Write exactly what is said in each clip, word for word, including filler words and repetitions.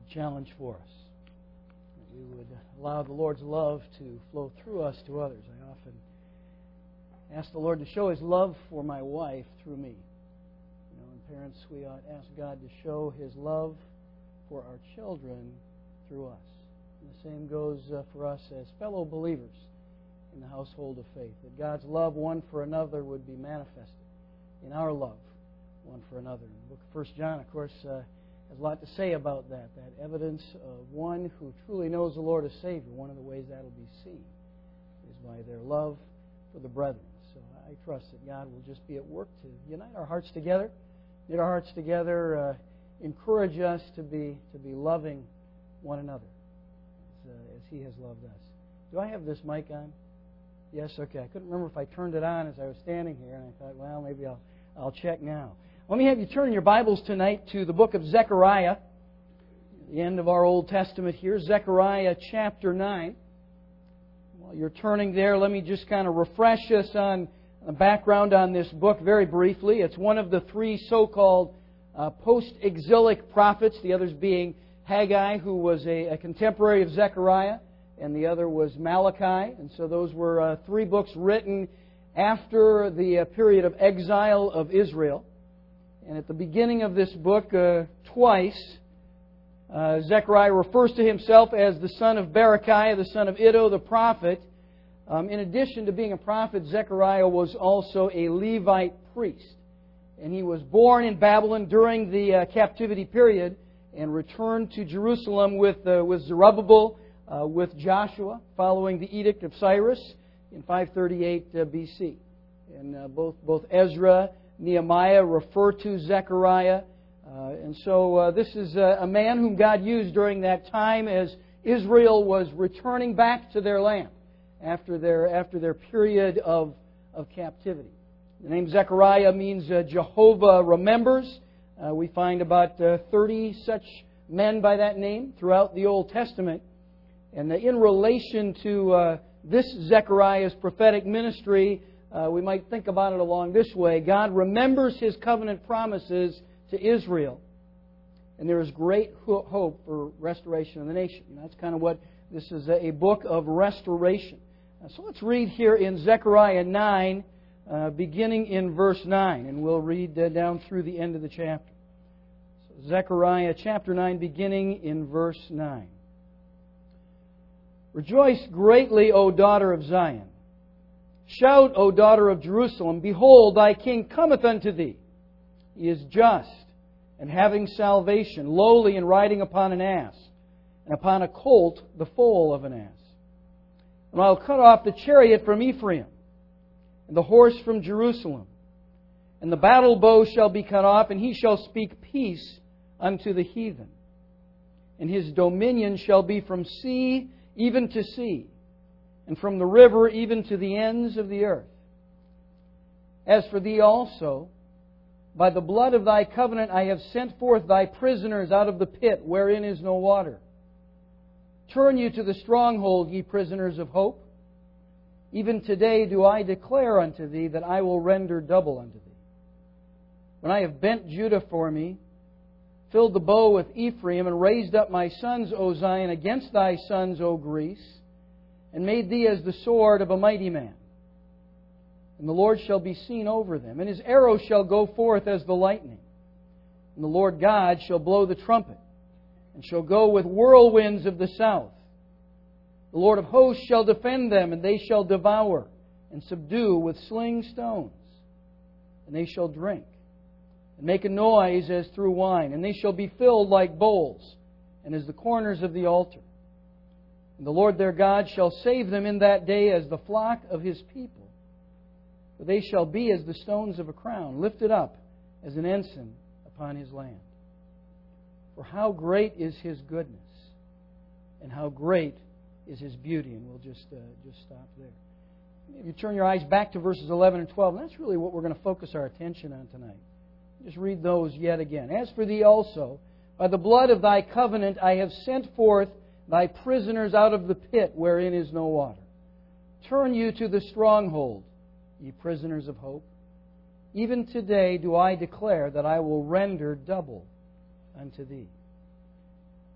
challenge for us. That we would allow the Lord's love to flow through us to others. I often ask the Lord to show His love for my wife through me. You know, and parents, we ought to ask God to show His love for our children through us. And the same goes uh, for us as fellow believers in the household of faith. That God's love one for another would be manifested in our love one for another. And the book of First John, of course, uh, has a lot to say about that. That evidence of one who truly knows the Lord as Savior. One of the ways that will be seen is by their love for the brethren. So I trust that God will just be at work to unite our hearts together, knit our hearts together, uh, encourage us to be to be loving one another as, uh, as He has loved us. Do I have this mic on? Yes, okay. I couldn't remember if I turned it on as I was standing here, and I thought, well, maybe I'll I'll check now. Let me have you turn your Bibles tonight to the book of Zechariah, the end of our Old Testament here, Zechariah chapter nine. While you're turning there, let me just kind of refresh us on the background on this book very briefly. It's one of the three so-called uh, post-exilic prophets, the others being Haggai, who was a, a contemporary of Zechariah, and the other was Malachi. And so those were uh, three books written after the uh, period of exile of Israel. And at the beginning of this book, uh, twice, uh, Zechariah refers to himself as the son of Berechiah, the son of Iddo, the prophet. Um, in addition to being a prophet, Zechariah was also a Levite priest. And he was born in Babylon during the uh, captivity period and returned to Jerusalem with, uh, with Zerubbabel, uh, with Joshua, following the Edict of Cyrus in five thirty-eight uh, B C. And uh, both, both Ezra, Nehemiah refer to Zechariah. Uh, and so uh, this is a, a man whom God used during that time as Israel was returning back to their land after their, after their period of, of captivity. The name Zechariah means uh, Jehovah remembers. Uh, we find about uh, thirty such men by that name throughout the Old Testament. And uh, in relation to uh, this Zechariah's prophetic ministry, uh, we might think about it along this way. God remembers His covenant promises to Israel. And there is great ho- hope for restoration of the nation. And that's kind of what this is, a book of restoration. Uh, so let's read here in Zechariah nine, uh, beginning in verse nine. And we'll read uh, down through the end of the chapter. So Zechariah chapter nine, beginning in verse nine. Rejoice greatly, O daughter of Zion. Shout, O daughter of Jerusalem, behold, thy king cometh unto thee. He is just, and having salvation, lowly, and riding upon an ass, and upon a colt, the foal of an ass. And I will cut off the chariot from Ephraim, and the horse from Jerusalem. And the battle bow shall be cut off, and he shall speak peace unto the heathen. And his dominion shall be from sea even to sea, and from the river even to the ends of the earth. As for thee also, by the blood of thy covenant I have sent forth thy prisoners out of the pit wherein is no water. Turn you to the stronghold, ye prisoners of hope. Even today do I declare unto thee that I will render double unto thee. When I have bent Judah for me, filled the bow with Ephraim, and raised up my sons, O Zion, against thy sons, O Greece, and made thee as the sword of a mighty man. And the Lord shall be seen over them, and His arrow shall go forth as the lightning. And the Lord God shall blow the trumpet, and shall go with whirlwinds of the south. The Lord of hosts shall defend them, and they shall devour and subdue with sling stones. And they shall drink, and make a noise as through wine, and they shall be filled like bowls, and as the corners of the altar. And the Lord their God shall save them in that day as the flock of His people. For they shall be as the stones of a crown, lifted up as an ensign upon His land. For how great is His goodness, and how great is His beauty. And we'll just, uh, just stop there. If you turn your eyes back to verses eleven and twelve, and that's really what we're going to focus our attention on tonight. Just read those yet again. As for thee also, by the blood of thy covenant I have sent forth thy prisoners out of the pit wherein is no water. Turn you to the stronghold, ye prisoners of hope. Even today do I declare that I will render double unto thee.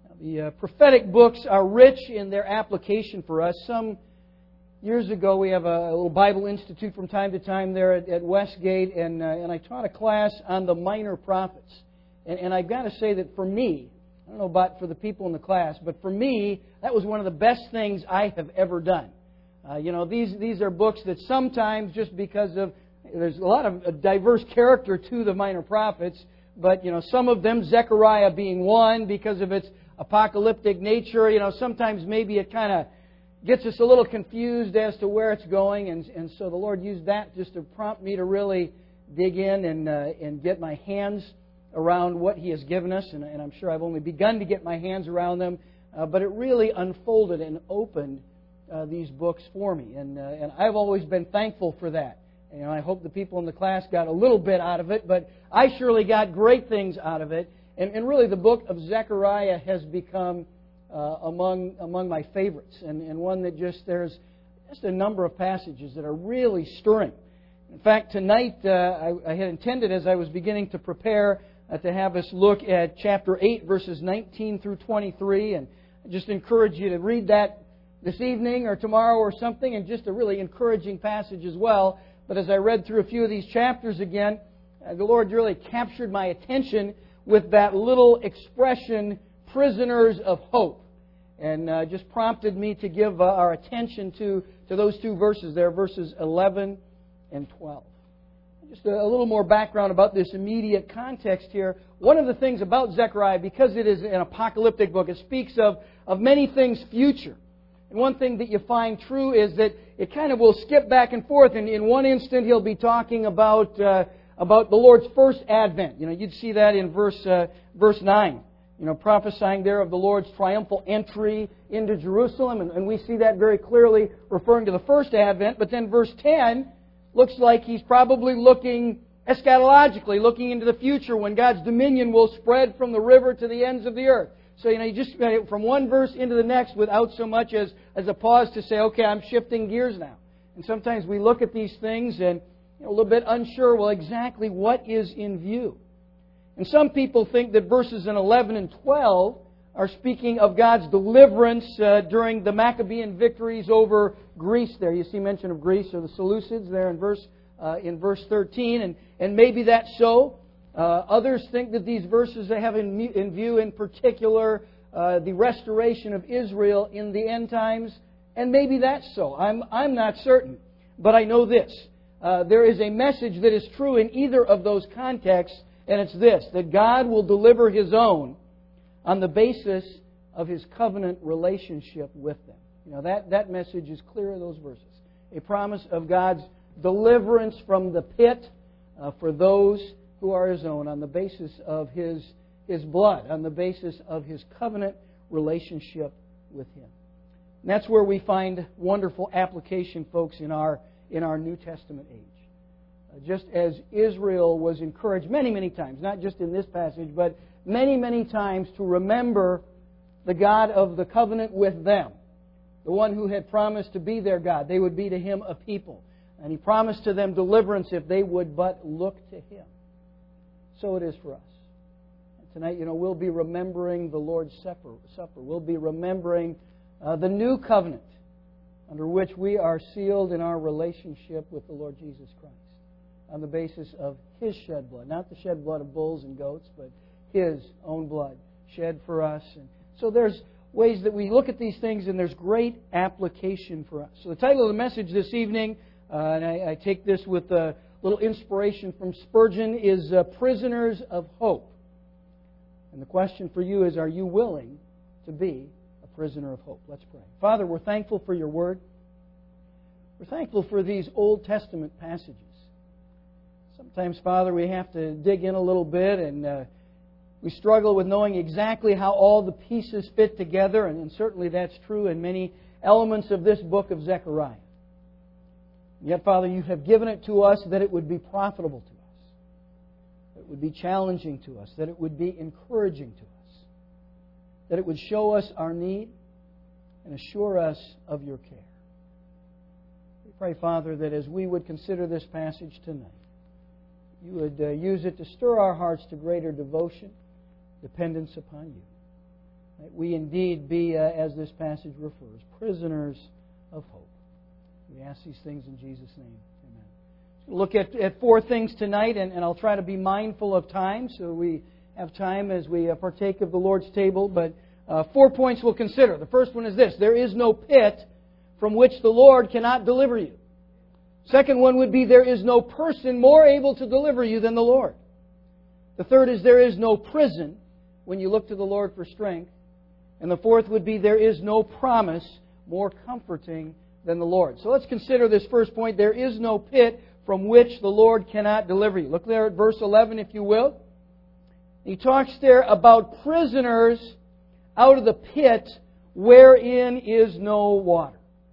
The uh, prophetic books are rich in their application for us. Some years ago, we have a little Bible Institute from time to time there at, at Westgate, and, uh, and I taught a class on the minor prophets. And, and I've got to say that for me, I don't know about for the people in the class, but for me, that was one of the best things I have ever done. Uh, you know, these these are books that sometimes, just because of, there's a lot of diverse character to the minor prophets, but, you know, some of them, Zechariah being one, because of its apocalyptic nature, you know, sometimes maybe it kind of gets us a little confused as to where it's going, and and so the Lord used that just to prompt me to really dig in and uh, and get my hands around what He has given us, and, and I'm sure I've only begun to get my hands around them, uh, but it really unfolded and opened uh, these books for me, and uh, and I've always been thankful for that. And, you know, I hope the people in the class got a little bit out of it, but I surely got great things out of it, and and really the book of Zechariah has become uh, among among my favorites, and and one that just there's just a number of passages that are really stirring. In fact, tonight uh, I, I had intended, as I was beginning to prepare, Uh, to have us look at chapter eight, verses nineteen through twenty-three. And I just encourage you to read that this evening or tomorrow or something, and just a really encouraging passage as well. But as I read through a few of these chapters again, uh, the Lord really captured my attention with that little expression, prisoners of hope. And uh, just prompted me to give uh, our attention to, to those two verses there, verses eleven and twelve. Just a little more background about this immediate context here. One of the things about Zechariah, because it is an apocalyptic book, it speaks of, of many things future. And one thing that you find true is that it kind of will skip back and forth. And in one instant, he'll be talking about uh, about the Lord's first advent. You know, you'd see that in verse uh, verse nine. You know, prophesying there of the Lord's triumphal entry into Jerusalem, and, and we see that very clearly referring to the first advent. But then verse ten looks like he's probably looking eschatologically, looking into the future when God's dominion will spread from the river to the ends of the earth. So, you know, you just from one verse into the next without so much as, as a pause to say, okay, I'm shifting gears now. And sometimes we look at these things and, you know, a little bit unsure, well, exactly what is in view. And some people think that verses in eleven and twelve are speaking of God's deliverance uh, during the Maccabean victories over Greece there. You see mention of Greece, or the Seleucids there in verse uh, in verse thirteen, and, and maybe that's so. Uh, others think that these verses they have in, in view in particular uh, the restoration of Israel in the end times, and maybe that's so. I'm, I'm not certain, but I know this. Uh, there is a message that is true in either of those contexts, and it's this, that God will deliver His own on the basis of His covenant relationship with them. You know, that, that message is clear in those verses. A promise of God's deliverance from the pit uh, for those who are His own on the basis of His, His blood, on the basis of His covenant relationship with Him. And that's where we find wonderful application, folks, in our, in our New Testament age. Uh, just as Israel was encouraged many, many times, not just in this passage, but many, many times to remember the God of the covenant with them, the one who had promised to be their God. They would be to Him a people. And He promised to them deliverance if they would but look to Him. So it is for us. And tonight, you know, we'll be remembering the Lord's Supper. Supper. We'll be remembering uh, the new covenant under which we are sealed in our relationship with the Lord Jesus Christ on the basis of His shed blood. Not the shed blood of bulls and goats, but His own blood shed for us. And so there's ways that we look at these things, and there's great application for us. So the title of the message this evening, uh, and I, I take this with a little inspiration from Spurgeon, is uh, Prisoners of Hope. And the question for you is, are you willing to be a prisoner of hope? Let's pray. Father, we're thankful for Your Word. We're thankful for these Old Testament passages. Sometimes, Father, we have to dig in a little bit, and uh, we struggle with knowing exactly how all the pieces fit together, and, and certainly that's true in many elements of this book of Zechariah. And yet, Father, You have given it to us that it would be profitable to us, that it would be challenging to us, that it would be encouraging to us, that it would show us our need and assure us of Your care. We pray, Father, that as we would consider this passage tonight, You would uh, use it to stir our hearts to greater devotion, dependence upon You. that we indeed be, uh, as this passage refers, prisoners of hope. We ask these things in Jesus' name. Amen. We'll look at, at four things tonight, and, and I'll try to be mindful of time so we have time as we uh, partake of the Lord's table. But uh, four points we'll consider. The first one is this: there is no pit from which the Lord cannot deliver you. Second one would be there is no person more able to deliver you than the Lord. The third is there is no prison when you look to the Lord for strength. And the fourth would be there is no promise more comforting than the Lord. So let's consider this first point. There is no pit from which the Lord cannot deliver you. Look there at verse eleven, if you will. He talks there about prisoners out of the pit wherein is no water.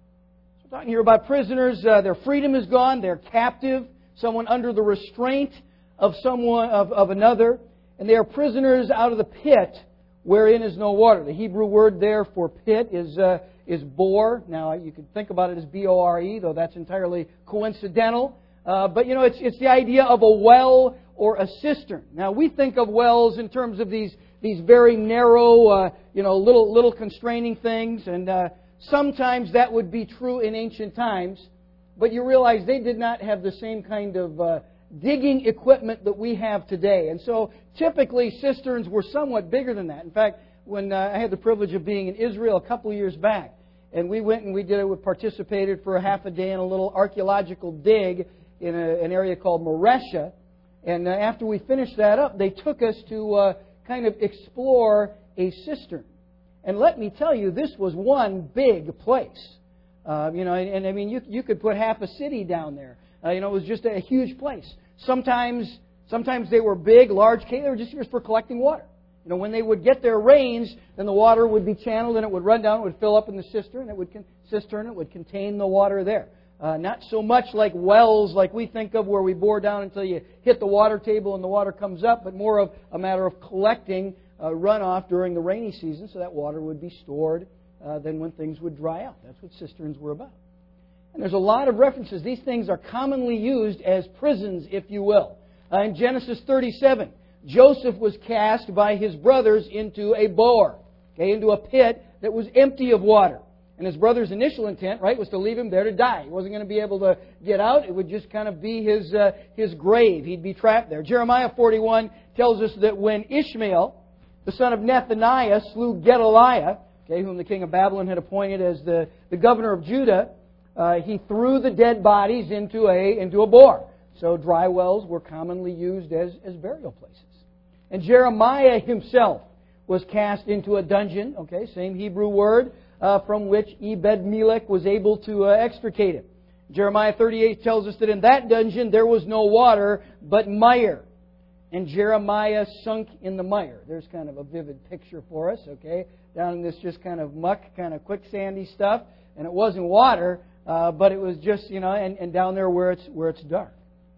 So we're talking here about prisoners. Uh, their freedom is gone. They're captive. Someone under the restraint of someone of, of another. And they are prisoners out of the pit wherein is no water. The Hebrew word there for pit is uh, is bore. Now, you could think about it as B O R E, though that's entirely coincidental. Uh, but, you know, it's it's the idea of a well or a cistern. Now, we think of wells in terms of these these very narrow, uh, you know, little little constraining things. And uh, sometimes that would be true in ancient times. But you realize they did not have the same kind of uh, digging equipment that we have today. And so typically cisterns were somewhat bigger than that. In fact, when uh, I had the privilege of being in Israel a couple of years back, and we went and we did it, we participated for a half a day in a little archaeological dig in a, an area called Maresha. And uh, after we finished that up, they took us to uh, kind of explore a cistern. And let me tell you, this was one big place. Uh, you know, and, and I mean, you you could put half a city down there. Uh, you know, it was just a huge place. Sometimes, sometimes they were big, large caves. They were just used for collecting water. You know, when they would get their rains, then the water would be channeled and it would run down. It would fill up in the cistern. It would con- cistern. It would contain the water there. Uh, not so much like wells, like we think of, where we bore down until you hit the water table and the water comes up, but more of a matter of collecting uh, runoff during the rainy season, so that water would be stored. Uh, then when things would dry out. That's what cisterns were about. And there's a lot of references. These things are commonly used as prisons, if you will. Uh, in Genesis thirty-seven, Joseph was cast by his brothers into a bore, okay, into a pit that was empty of water. And his brother's initial intent, right, was to leave him there to die. He wasn't going to be able to get out. It would just kind of be his uh, his grave. He'd be trapped there. Jeremiah forty-one tells us that when Ishmael, the son of Nethaniah, slew Gedaliah, okay, whom the king of Babylon had appointed as the, the governor of Judah, uh, he threw the dead bodies into a into a bore. So dry wells were commonly used as, as burial places. And Jeremiah himself was cast into a dungeon, okay, same Hebrew word, uh, from which Ebed-Melech was able to uh, extricate him. Jeremiah thirty-eight tells us that in that dungeon there was no water, but mire. And Jeremiah sunk in the mire. There's kind of a vivid picture for us, okay? Down in this just kind of muck, kind of quicksandy stuff. And it wasn't water, uh, but it was just, you know, and, and down there where it's where it's dark.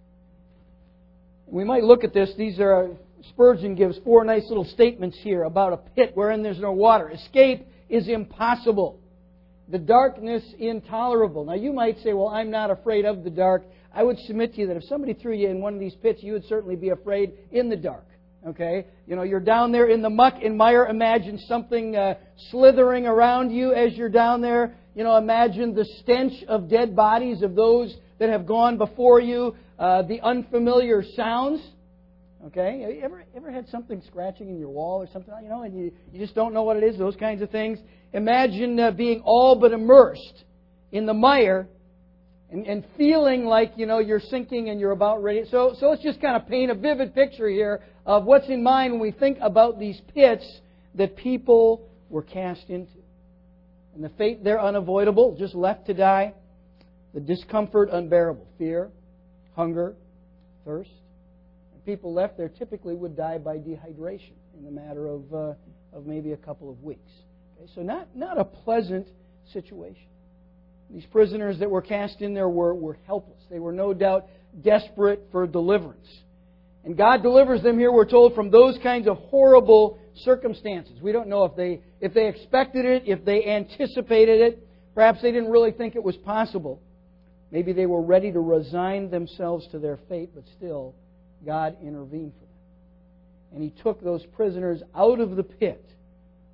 We might look at this. These are, Spurgeon gives four nice little statements here about a pit wherein there's no water. Escape is impossible. The darkness intolerable. Now you might say, well, I'm not afraid of the dark. I would submit to you that if somebody threw you in one of these pits, you would certainly be afraid in the dark. Okay? You know, you're down there in the muck and mire. Imagine something uh, slithering around you as you're down there. You know, imagine the stench of dead bodies of those that have gone before you. Uh, the unfamiliar sounds. Okay? Have you ever, ever had something scratching in your wall or something, you know, and you, you just don't know what it is, those kinds of things? Imagine uh, being all but immersed in the mire and, and feeling like, you know, you're sinking and you're about ready. So, so let's just kind of paint a vivid picture here of what's in mind when we think about these pits that people were cast into. And the fate there unavoidable, just left to die. The discomfort unbearable. Fear, hunger, thirst. And people left there typically would die by dehydration in the matter of uh, of maybe a couple of weeks. Okay, so not, not a pleasant situation. These prisoners that were cast in there were, were helpless. They were no doubt desperate for deliverance. And God delivers them here, we're told, from those kinds of horrible circumstances. We don't know if they if they expected it, if they anticipated it. Perhaps they didn't really think it was possible. Maybe they were ready to resign themselves to their fate, but still, God intervened for them. And He took those prisoners out of the pit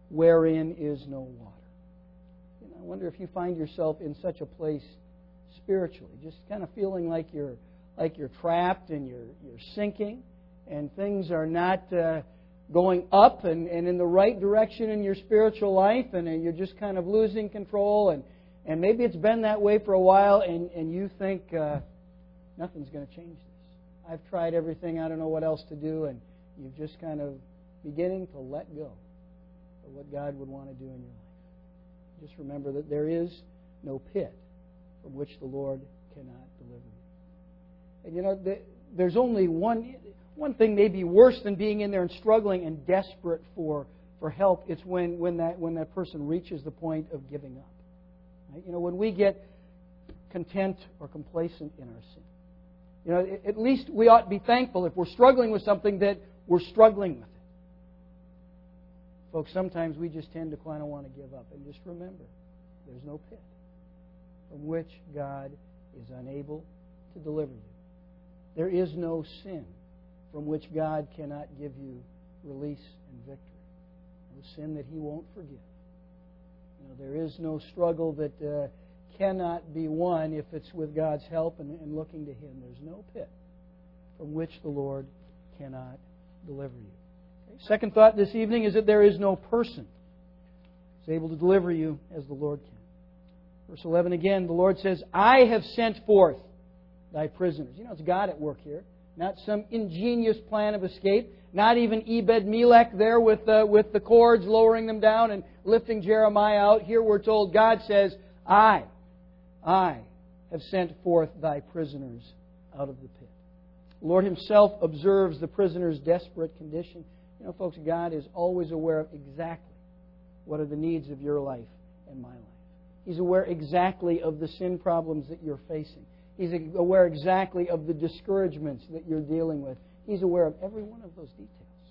wherein is no water. You know, I wonder if you find yourself in such a place spiritually, just kind of feeling like you're like you're trapped and you're you're sinking, and things are not uh, going up and, and in the right direction in your spiritual life, and, and you're just kind of losing control, and, and maybe it's been that way for a while, and, and you think uh, nothing's going to change this. I've tried everything, I don't know what else to do, and you're just kind of beginning to let go of what God would want to do in your life. Just remember that there is no pit from which the Lord cannot deliver you. And you know, there's only one one thing maybe worse than being in there and struggling and desperate for, for help. It's when, when that when that person reaches the point of giving up. Right? You know, when we get content or complacent in our sin. You know, at least we ought to be thankful if we're struggling with something that we're struggling with it. Folks, sometimes we just tend to kind of want to give up. And just remember, there's no pit from which God is unable to deliver you. There is no sin from which God cannot give you release and victory. No sin that He won't forgive. You know, there is no struggle that uh, cannot be won if it's with God's help and, and looking to Him. There's no pit from which the Lord cannot deliver you. Okay. Second thought this evening is that there is no person who's able to deliver you as the Lord can. Verse eleven again, the Lord says, I have sent forth thy prisoners. You know, it's God at work here. Not some ingenious plan of escape. Not even Ebed-Melech there with, uh, with the cords, lowering them down and lifting Jeremiah out. Here we're told God says, I, I have sent forth thy prisoners out of the pit. The Lord Himself observes the prisoner's desperate condition. You know, folks, God is always aware of exactly what are the needs of your life and my life. He's aware exactly of the sin problems that you're facing. He's aware exactly of the discouragements that you're dealing with. He's aware of every one of those details.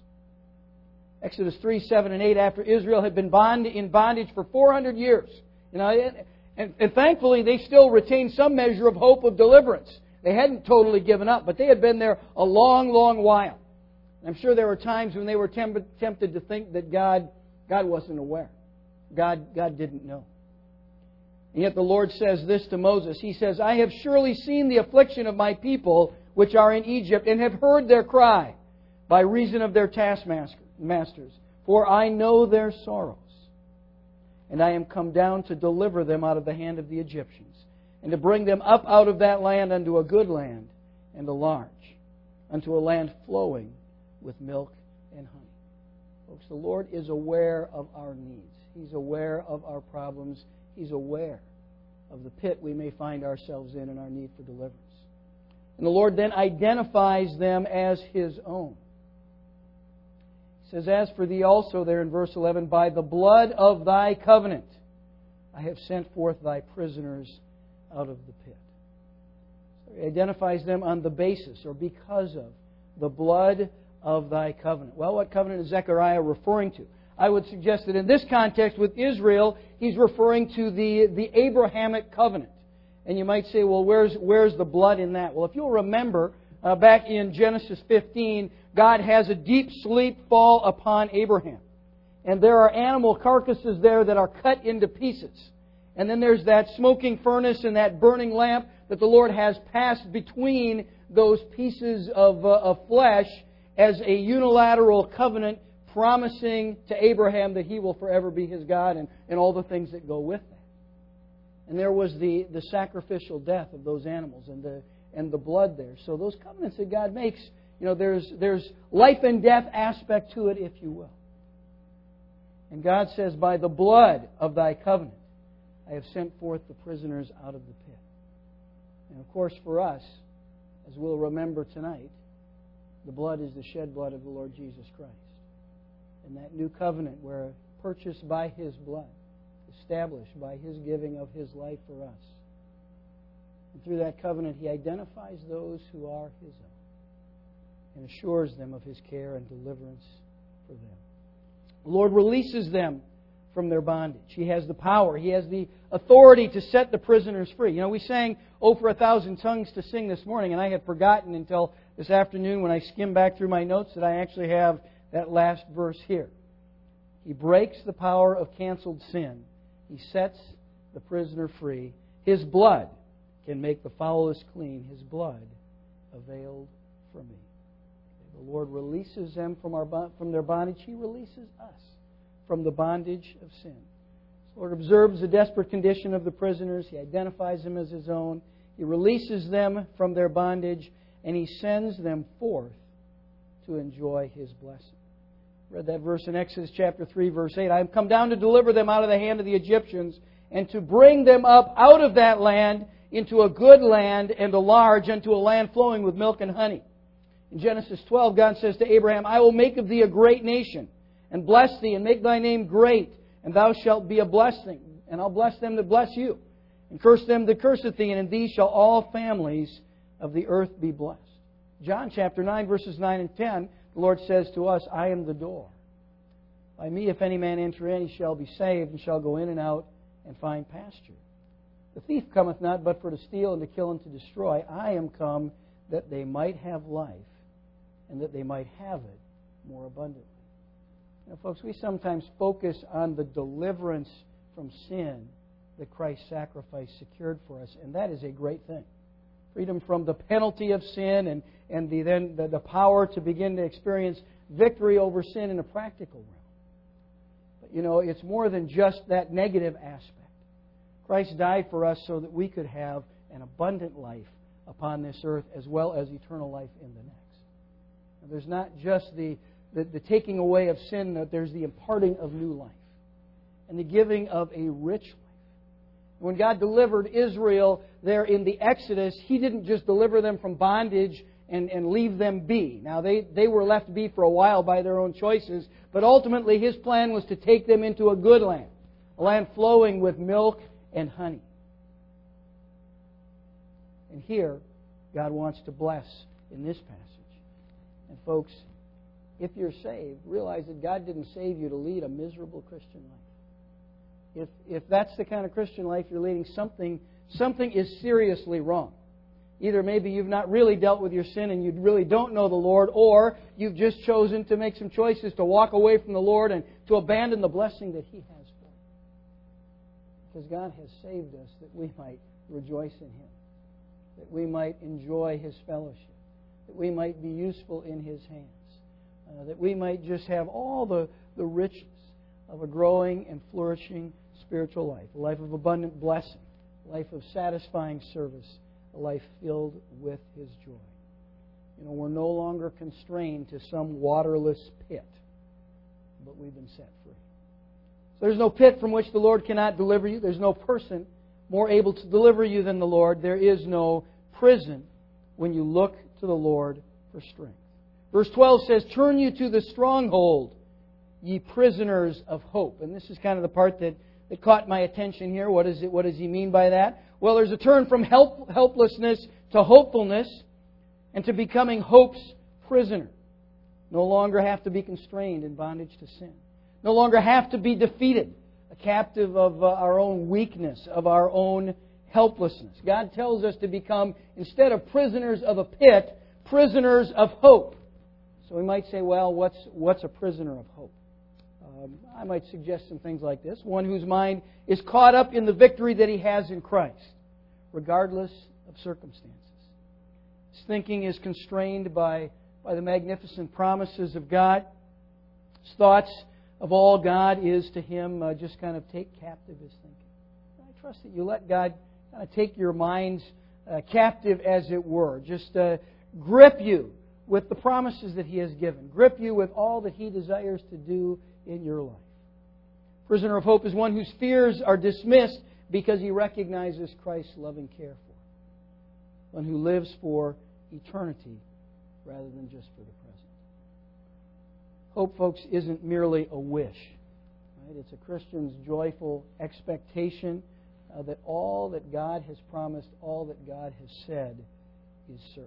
Exodus three, seven, and eight, after Israel had been bond, in bondage for four hundred years. You know, and, and thankfully they still retained some measure of hope of deliverance. They hadn't totally given up, but they had been there a long, long while. I'm sure there were times when they were temp- tempted to think that God, God wasn't aware. God, God didn't know. And yet the Lord says this to Moses. He says, I have surely seen the affliction of my people which are in Egypt, and have heard their cry by reason of their taskmasters. For I know their sorrows. And I am come down to deliver them out of the hand of the Egyptians, and to bring them up out of that land unto a good land, and a large, unto a land flowing with milk and honey. Folks, the Lord is aware of our needs. He's aware of our problems. He's aware of the pit we may find ourselves in and our need for deliverance. And the Lord then identifies them as His own. He says, as for thee also, there in verse eleven, by the blood of thy covenant I have sent forth thy prisoners out of the pit. So He identifies them on the basis or because of the blood of thy covenant. Well, what covenant is Zechariah referring to? I would suggest that in this context with Israel, he's referring to the, the Abrahamic covenant. And you might say, well, where's, where's the blood in that? Well, if you'll remember, uh, back in Genesis fifteen, God has a deep sleep fall upon Abraham. And there are animal carcasses there that are cut into pieces. And then there's that smoking furnace and that burning lamp that the Lord has passed between those pieces of, uh, of flesh as a unilateral covenant, promising to Abraham that He will forever be his God and, and all the things that go with that. And there was the, the sacrificial death of those animals and the and the blood there. So those covenants that God makes, you know, there's there's life and death aspect to it, if you will. And God says, by the blood of thy covenant, I have sent forth the prisoners out of the pit. And of course, for us, as we'll remember tonight, the blood is the shed blood of the Lord Jesus Christ. And that new covenant, where purchased by His blood, established by His giving of His life for us. And through that covenant, He identifies those who are His own and assures them of His care and deliverance for them. The Lord releases them from their bondage. He has the power. He has the authority to set the prisoners free. You know, we sang "Oh, for a Thousand Tongues" to sing this morning, and I had forgotten until this afternoon when I skimmed back through my notes that I actually have that last verse here. He breaks the power of canceled sin. He sets the prisoner free. His blood can make the foulest clean. His blood availed for me. The Lord releases them from our from their bondage. He releases us from the bondage of sin. The Lord observes the desperate condition of the prisoners. He identifies them as His own. He releases them from their bondage, and He sends them forth to enjoy His blessing. I read that verse in Exodus chapter three, verse eight. I have come down to deliver them out of the hand of the Egyptians, and to bring them up out of that land into a good land and a large, unto a land flowing with milk and honey. In Genesis twelve, God says to Abraham, I will make of thee a great nation, and bless thee, and make thy name great, and thou shalt be a blessing. And I'll bless them that bless you, and curse them that curseth thee, and in thee shall all families of the earth be blessed. John chapter nine, verses nine and ten, the Lord says to us, I am the door. By me, if any man enter in, he shall be saved, and shall go in and out, and find pasture. The thief cometh not but for to steal, and to kill, and to destroy. I am come that they might have life, and that they might have it more abundantly. Now, folks, we sometimes focus on the deliverance from sin that Christ's sacrifice secured for us, and that is a great thing. Freedom from the penalty of sin, and, and the, then the, the power to begin to experience victory over sin in a practical realm. But, you know, it's more than just that negative aspect. Christ died for us so that we could have an abundant life upon this earth, as well as eternal life in the next. Now, there's not just the, the, the taking away of sin, but there's the imparting of new life and the giving of a rich life. When God delivered Israel there in the Exodus, He didn't just deliver them from bondage and, and leave them be. Now, they, they were left be for a while by their own choices, but ultimately His plan was to take them into a good land, a land flowing with milk and honey. And here, God wants to bless in this passage. And folks, if you're saved, realize that God didn't save you to lead a miserable Christian life. If if that's the kind of Christian life you're leading, something something is seriously wrong. Either maybe you've not really dealt with your sin and you really don't know the Lord, or you've just chosen to make some choices to walk away from the Lord and to abandon the blessing that He has for you. Because God has saved us that we might rejoice in Him, that we might enjoy His fellowship, that we might be useful in His hands, uh, that we might just have all the, the richness of a growing and flourishing spiritual life, a life of abundant blessing, a life of satisfying service, a life filled with His joy. You know, we're no longer constrained to some waterless pit, but we've been set free. So there's no pit from which the Lord cannot deliver you. There's no person more able to deliver you than the Lord. There is no prison when you look to the Lord for strength. Verse twelve says, turn you to the stronghold, ye prisoners of hope. And this is kind of the part that, that caught my attention here. What is it? What does he mean by that? Well, there's a turn from help, helplessness to hopefulness, and to becoming hope's prisoner. No longer have to be constrained in bondage to sin. No longer have to be defeated, a captive of uh, our own weakness, of our own helplessness. God tells us to become, instead of prisoners of a pit, prisoners of hope. So we might say, well, what's what's a prisoner of hope? Um, I might suggest some things like this. One whose mind is caught up in the victory that he has in Christ, regardless of circumstances. His thinking is constrained by, by the magnificent promises of God. His thoughts of all God is to him uh, just kind of take captive his thinking. I trust that you let God kind of take your minds uh, captive, as it were. Just uh, grip you with the promises that He has given. Grip you with all that He desires to do in your life. Prisoner of hope is one whose fears are dismissed because he recognizes Christ's loving care for him. One who lives for eternity rather than just for the present. Hope, folks, isn't merely a wish. Right? It's a Christian's joyful expectation uh, that all that God has promised, all that God has said, is certain.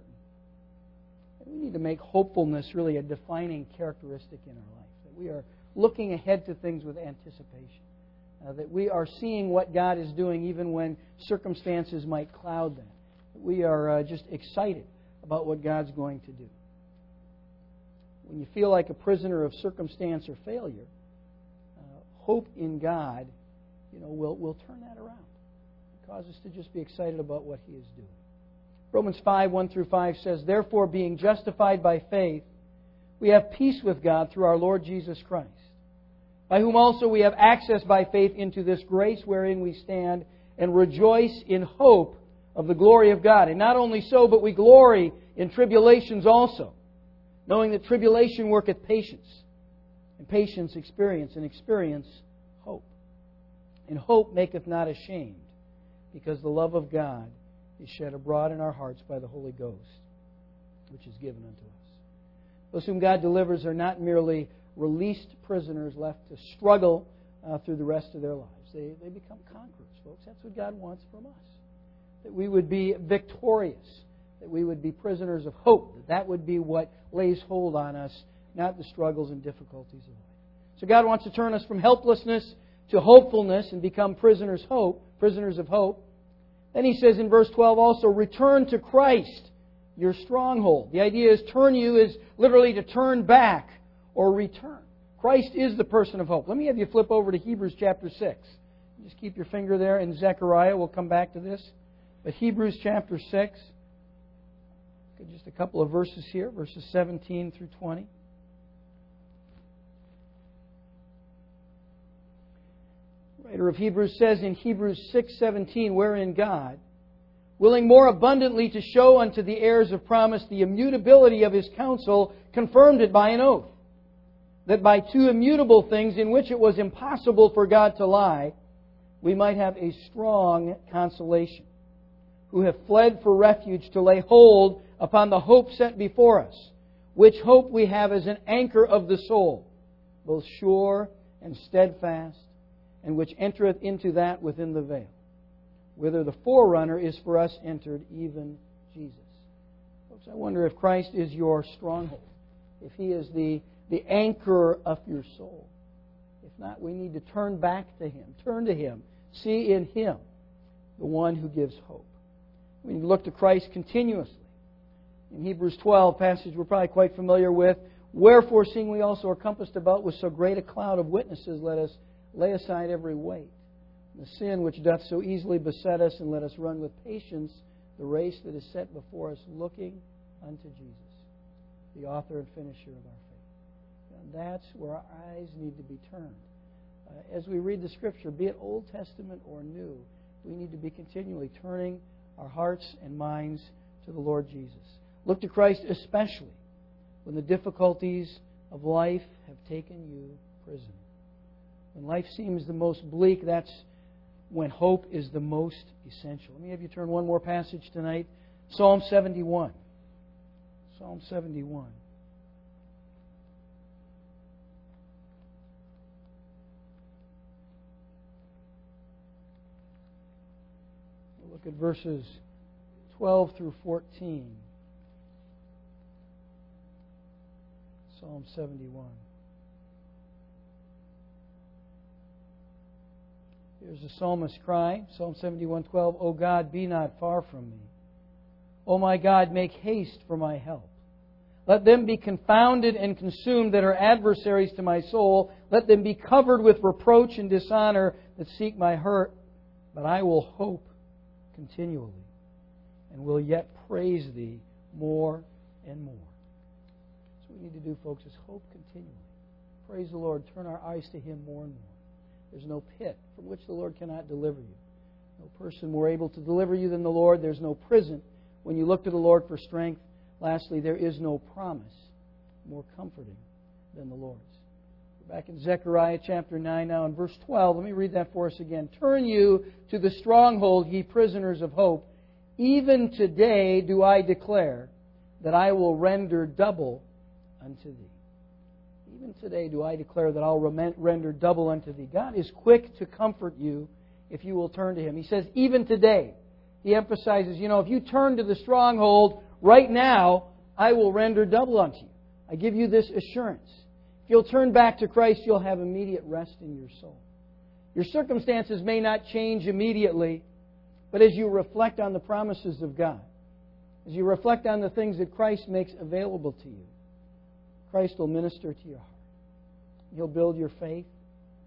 We need to make hopefulness really a defining characteristic in our life. That we are looking ahead to things with anticipation. Uh, that we are seeing what God is doing even when circumstances might cloud that. That we are uh, just excited about what God's going to do. When you feel like a prisoner of circumstance or failure, hope in God, you know, will will turn that around. It causes us to just be excited about what He is doing. Romans five, one through five says, "Therefore, being justified by faith, we have peace with God through our Lord Jesus Christ, by whom also we have access by faith into this grace wherein we stand, and rejoice in hope of the glory of God. And not only so, but we glory in tribulations also, knowing that tribulation worketh patience, and patience experience, and experience hope. And hope maketh not ashamed, because the love of God is shed abroad in our hearts by the Holy Ghost, which is given unto us." Those whom God delivers are not merely released prisoners left to struggle uh, through the rest of their lives. They, they become conquerors, folks. That's what God wants from us. That we would be victorious. That we would be prisoners of hope. That that would be what lays hold on us, not the struggles and difficulties of life. So God wants to turn us from helplessness to hopefulness and become prisoners hope, prisoners of hope. Then He says in verse twelve also, "Return to Christ, your stronghold." The idea is turn you is literally to turn back or return. Christ is the person of hope. Let me have you flip over to Hebrews chapter six. Just keep your finger there in Zechariah. We'll come back to this. But Hebrews chapter six. Just a couple of verses here, verses seventeen through twenty. The writer of Hebrews says in Hebrews six seventeen, "Wherein God, willing more abundantly to show unto the heirs of promise the immutability of His counsel, confirmed it by an oath, that by two immutable things in which it was impossible for God to lie, we might have a strong consolation, who have fled for refuge to lay hold upon the hope set before us, which hope we have as an anchor of the soul, both sure and steadfast, and which entereth into that within the veil, whither the forerunner is for us entered, even Jesus." Folks, I wonder if Christ is your stronghold, if He is the, the anchor of your soul. If not, we need to turn back to Him. Turn to Him. See in Him the one who gives hope. We need to look to Christ continuously. In Hebrews twelve, passage we're probably quite familiar with, "Wherefore, seeing we also are compassed about with so great a cloud of witnesses, let us lay aside every weight, and the sin which doth so easily beset us, and let us run with patience the race that is set before us, looking unto Jesus, the author and finisher of our faith." And that's where our eyes need to be turned. Uh, as we read the Scripture, be it Old Testament or New, we need to be continually turning our hearts and minds to the Lord Jesus. Look to Christ especially when the difficulties of life have taken you prisoner. When life seems the most bleak, that's when hope is the most essential. Let me have you turn one more passage tonight. Psalm seventy-one. Psalm seventy-one. We'll look at verses twelve through fourteen. Psalm seventy-one. Here's the psalmist's cry, Psalm seventy-one twelve, "O God, be not far from me. O my God, make haste for my help. Let them be confounded and consumed that are adversaries to my soul. Let them be covered with reproach and dishonor that seek my hurt. But I will hope continually, and will yet praise Thee more and more." That's what we need to do, folks, is hope continually. Praise the Lord. Turn our eyes to Him more and more. There's no pit from which the Lord cannot deliver you. No person more able to deliver you than the Lord. There's no prison when you look to the Lord for strength. Lastly, there is no promise more comforting than the Lord's. We're back in Zechariah chapter nine now in verse twelve. Let me read that for us again. "Turn you to the stronghold, ye prisoners of hope. Even today do I declare that I will render double unto thee." Even today do I declare that I'll render double unto thee. God is quick to comfort you if you will turn to Him. He says, even today. He emphasizes, you know, if you turn to the stronghold right now, I will render double unto you. I give you this assurance. If you'll turn back to Christ, you'll have immediate rest in your soul. Your circumstances may not change immediately, but as you reflect on the promises of God, as you reflect on the things that Christ makes available to you, Christ will minister to your heart. He'll build your faith.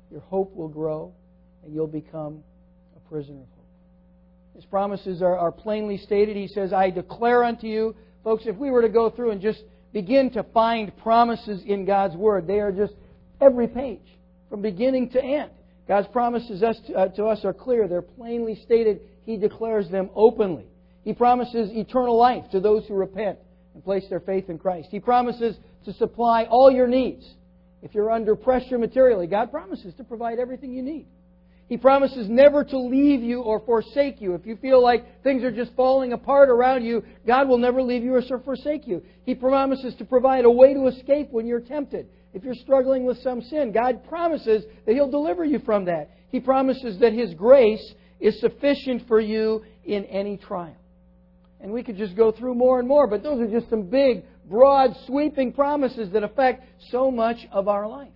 your hope will grow, and you'll become a prisoner of hope. His promises are, are plainly stated. He says, I declare unto you. Folks, if we were to go through and just begin to find promises in God's Word, they are just every page, from beginning to end. God's promises us to, uh, to us are clear. They're plainly stated. He declares them openly. He promises eternal life to those who repent and place their faith in Christ. He promises to supply all your needs. If you're under pressure materially, God promises to provide everything you need. He promises never to leave you or forsake you. If you feel like things are just falling apart around you, God will never leave you or forsake you. He promises to provide a way to escape when you're tempted. If you're struggling with some sin, God promises that He'll deliver you from that. He promises that His grace is sufficient for you in any trial. And we could just go through more and more, but those are just some big, broad, sweeping promises that affect so much of our life.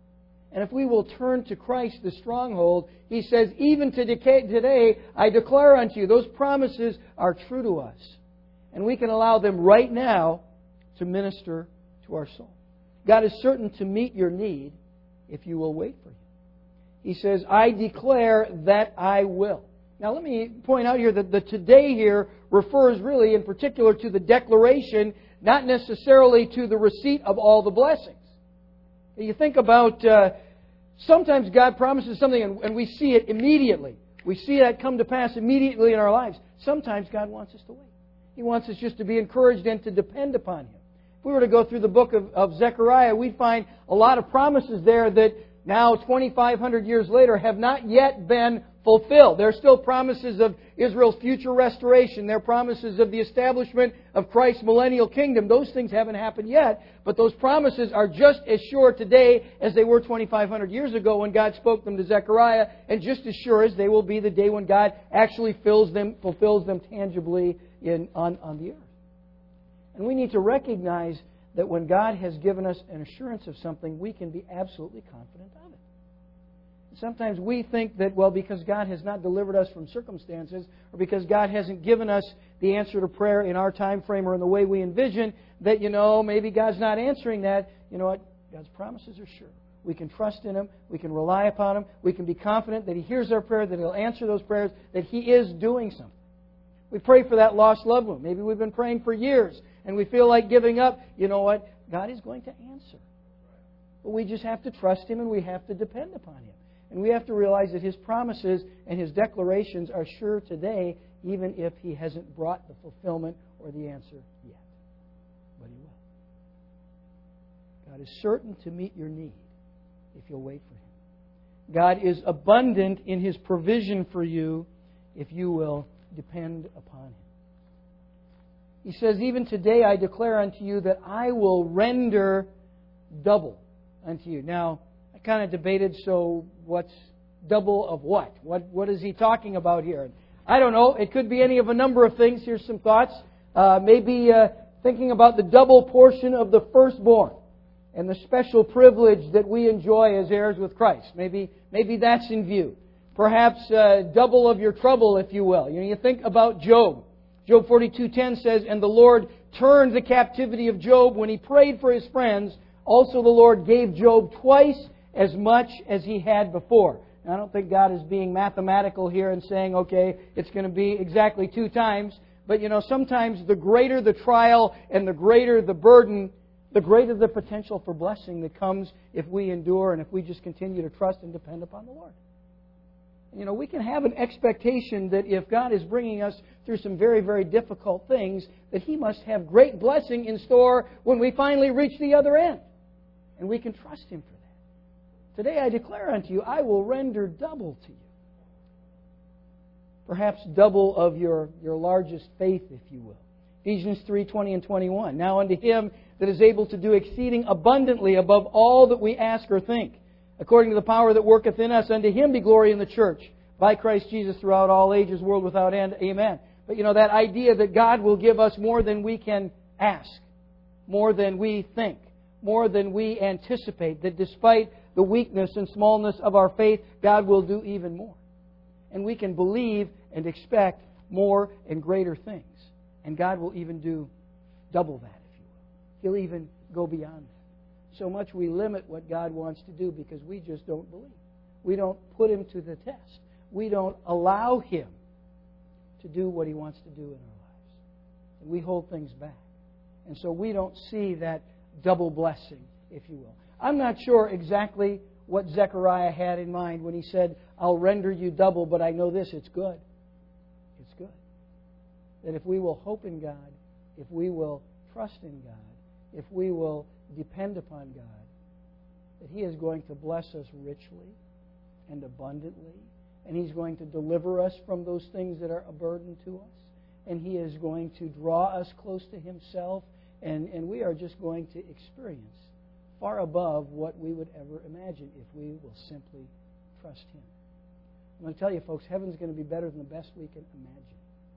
And if we will turn to Christ, the stronghold, He says, even to today, I declare unto you, those promises are true to us. And we can allow them right now to minister to our soul. God is certain to meet your need if you will wait for Him. He says, I declare that I will. Now let me point out here that the today here refers really in particular to the declaration, not necessarily to the receipt of all the blessings. You think about, uh, sometimes God promises something and, and we see it immediately. We see that come to pass immediately in our lives. Sometimes God wants us to wait. He wants us just to be encouraged and to depend upon Him. If we were to go through the book of, of Zechariah, we'd find a lot of promises there that now, twenty-five hundred years later, have not yet been fulfilled. There are still promises of Israel's future restoration. There are promises of the establishment of Christ's millennial kingdom. Those things haven't happened yet, but those promises are just as sure today as they were twenty-five hundred years ago when God spoke them to Zechariah, and just as sure as they will be the day when God actually fills them, fulfills them tangibly in, on, on the earth. And we need to recognize that when God has given us an assurance of something, we can be absolutely confident of it. Sometimes we think that, well, because God has not delivered us from circumstances, or because God hasn't given us the answer to prayer in our time frame or in the way we envision, that, you know, maybe God's not answering that. You know what? God's promises are sure. We can trust in Him. We can rely upon Him. We can be confident that He hears our prayer, that He'll answer those prayers, that He is doing something. We pray for that lost loved one. Maybe we've been praying for years and we feel like giving up. You know what? God is going to answer. But we just have to trust Him and we have to depend upon Him. And we have to realize that His promises and His declarations are sure today, even if He hasn't brought the fulfillment or the answer yet. But He will. God is certain to meet your need if you'll wait for Him. God is abundant in His provision for you if you will depend upon Him. He says, even today I declare unto you that I will render double unto you. Now, I kind of debated, so what's double of what? What What is he talking about here? I don't know. It could be any of a number of things. Here's some thoughts. Uh, maybe uh, thinking about the double portion of the firstborn and the special privilege that we enjoy as heirs with Christ. Maybe, maybe that's in view. Perhaps uh, double of your trouble, if you will. You know, you think about Job. Job forty-two ten says, and the Lord turned the captivity of Job when he prayed for his friends. Also the Lord gave Job twice as much as he had before. Now, I don't think God is being mathematical here and saying, okay, it's going to be exactly two times. But, you know, sometimes the greater the trial and the greater the burden, the greater the potential for blessing that comes if we endure and if we just continue to trust and depend upon the Lord. You know, we can have an expectation that if God is bringing us through some very, very difficult things, that He must have great blessing in store when we finally reach the other end. And we can trust Him for that. Today I declare unto you, I will render double to you. Perhaps double of your, your largest faith, if you will. Ephesians three twenty and twenty-one. Now unto Him that is able to do exceeding abundantly above all that we ask or think, according to the power that worketh in us, unto Him be glory in the church, by Christ Jesus throughout all ages, world without end. Amen. But you know, that idea that God will give us more than we can ask, more than we think, more than we anticipate, that despite the weakness and smallness of our faith, God will do even more. And we can believe and expect more and greater things. And God will even do double that, if you will. He'll even go beyond that. So much we limit what God wants to do because we just don't believe. we don't put Him to the test. We don't allow Him to do what He wants to do in our lives. And we hold things back. And so we don't see that double blessing, if you will. I'm not sure exactly what Zechariah had in mind when he said, I'll render you double, but I know this, it's good. It's good. That if we will hope in God, if we will trust in God, if we will depend upon God, that He is going to bless us richly and abundantly, and He's going to deliver us from those things that are a burden to us, and He is going to draw us close to Himself, and, and we are just going to experience far above what we would ever imagine if we will simply trust Him. I'm going to tell you, folks, heaven's going to be better than the best we can imagine.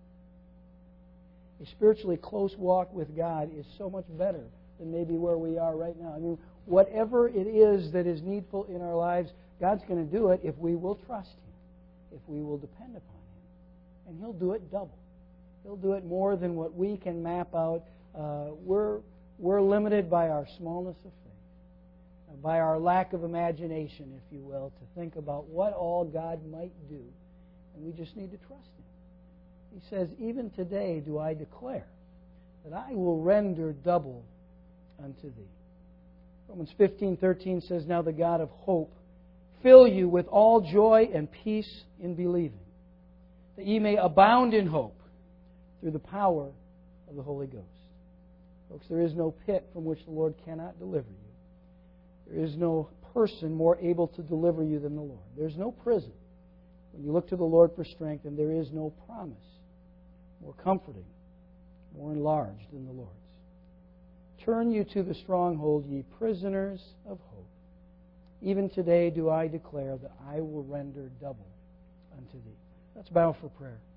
A spiritually close walk with God is so much better than maybe where we are right now. I mean, whatever it is that is needful in our lives, God's going to do it if we will trust Him, if we will depend upon Him. And He'll do it double. He'll do it more than what we can map out. Uh, we're, we're limited by our smallness of faith, by our lack of imagination, if you will, to think about what all God might do. And we just need to trust Him. He says, even today do I declare that I will render double unto thee. Romans fifteen thirteen says, now the God of hope fill you with all joy and peace in believing, that ye may abound in hope through the power of the Holy Ghost. Folks, there is no pit from which the Lord cannot deliver you. There is no person more able to deliver you than the Lord. There's no prison when you look to the Lord for strength, and there is no promise more comforting, more enlarged than the Lord's. Turn you to the stronghold, ye prisoners of hope. Even today do I declare that I will render double unto thee. Let's bow for prayer.